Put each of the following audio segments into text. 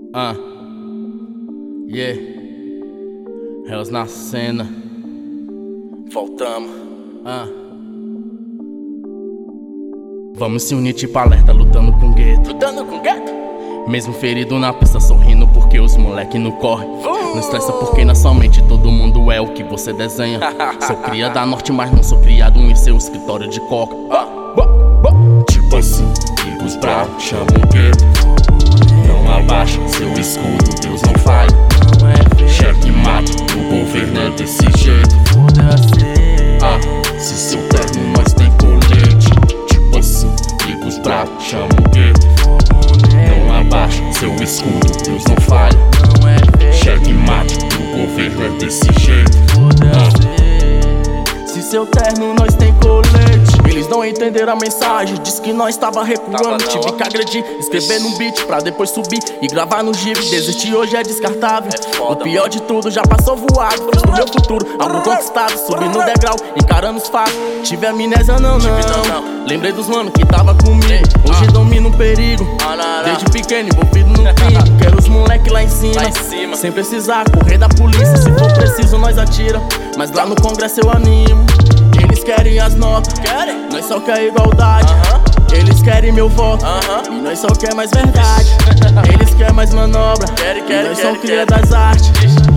Yeah, Hells na cena. Voltamos. Vamos se unir tipo alerta, lutando com gueto. Mesmo ferido na pista, sorrindo porque os moleque não corre. Não estressa porque na sua mente todo mundo é o que você desenha. Sou cria da norte, mas não sou criado em seu escritório de coca. Tipo assim, amigos bravos chamam gueto. Não abaixa seu escudo, Deus não falha. Cheque mate, o governo é desse jeito. Se seu terno nós tem colete. Tipo assim, amigos bravos chamam gueto. Não abaixa seu escudo, Deus não falha. Cheque mate, o governo é desse jeito. Se seu terno nós tem colete. Eles não entenderam a mensagem, disse que nós tava recuando. Tive que agredir, escrever num beat pra depois subir e gravar no jeep. Desistir hoje é descartável. O pior de tudo já passou voado. Fiz pro meu futuro, algo conquistado. Subi no degrau, encarando os fatos. Tive amnésia não. Lembrei dos manos que tava comigo. Hoje domino o perigo. Desde pequeno envolvido no crime. Quero os moleque lá em cima. Sem precisar correr da polícia. Se for preciso nós atira, mas lá no congresso eu animo. Eles querem as notas, nós só quer igualdade. Eles querem meu voto, e nós só quer mais verdade. Eles querem mais manobra, e nós só cria das artes.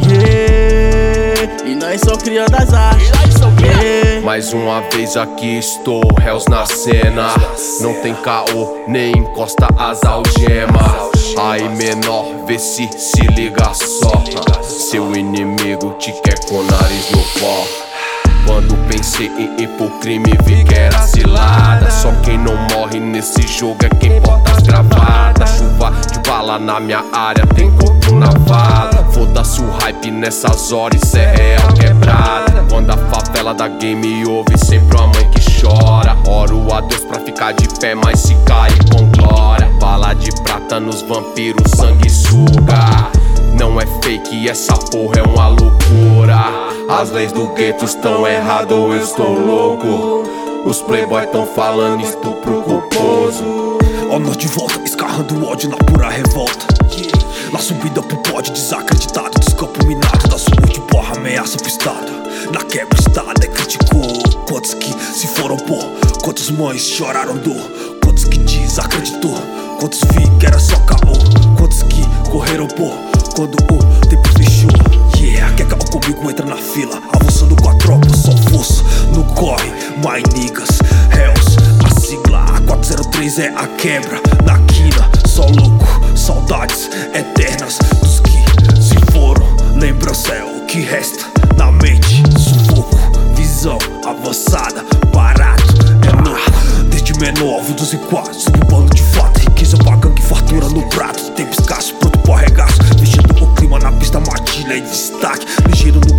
E nós só cria das artes. Mais uma vez aqui estou, Hells na cena. Não tem caô, nem encosta as algemas. Aí menor, vê se liga só. Seu inimigo te quer com o nariz no pó. Quando pensei em ir pro crime vi que era cilada. Só quem não morre nesse jogo é quem porta as gravadas. Chuva de bala na minha área, tem corpo na vala. Foda-se o hype nessas horas, isso é real quebrada. Quando a favela da game ouve sempre uma mãe que chora. Oro a Deus pra ficar de pé, mas se cair com glória. Bala de prata nos vampiros, sangue suga. Não é fake, essa porra é uma loucura. As leis do gueto estão erradas ou eu estou louco. Os playboys tão falando estupro culposo. Ó nós de volta, escarrando ódio na pura revolta. Na subida pro pódio, desacreditado dos campos minados. Da sua de porra, ameaça pro estado. Na quebra estado, criticou. Quantos que se foram por? Quantas mães choraram dor? Quantos que desacreditou? Quantos vi que era só caô? Quantos que correram por? Quando o tempo fechou. Quer caô comigo, entra na fila. Avançando com a tropa, só força. No corre, my niggas, Hells. A sigla A403 é a quebra. Na quina, só louco. Saudades eternas dos que se foram. Lembrança é o que resta na mente. Sufoco, visão avançada. Barato, é louco. Desde menor, vi 12 quadros. Subbando de fato, riqueza pra gangue, fartura no prato. Tempo escasso, pronto pro arregaço. Deixando o clima na pista, matilha e destaque. Ligeiro no